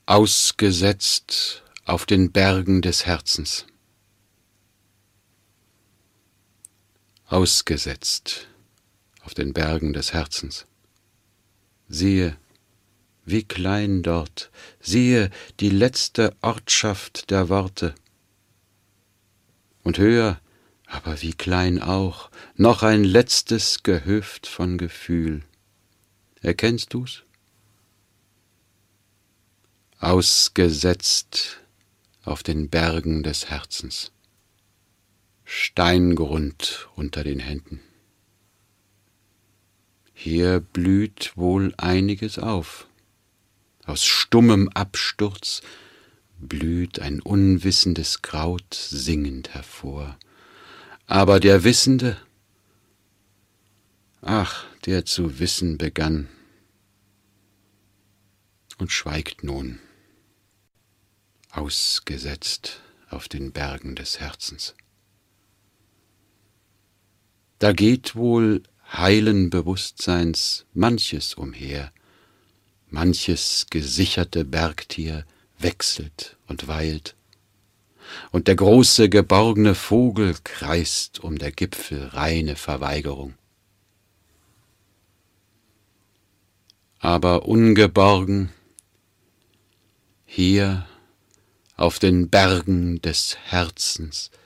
Ausgesetzt auf den Bergen des Herzens. Ausgesetzt auf den Bergen des Herzens. Siehe, wie klein dort, siehe die letzte Ortschaft der Worte. Und höher, aber wie klein auch, noch ein letztes Gehöft von Gefühl. Erkennst du's? Ausgesetzt auf den Bergen des Herzens. Steingrund unter den Händen. Hier blüht wohl einiges auf. Aus stummem Absturz blüht ein unwissendes Kraut singend hervor. Aber der Wissende, ach, der zu wissen begann und schweigt nun, ausgesetzt auf den Bergen des Herzens. Da geht wohl heilen Bewusstseins manches umher, manches gesicherte Bergtier wechselt und weilt, und der große geborgene Vogel kreist um der Gipfel reine Verweigerung. Aber ungeborgen, hier auf den Bergen des Herzens,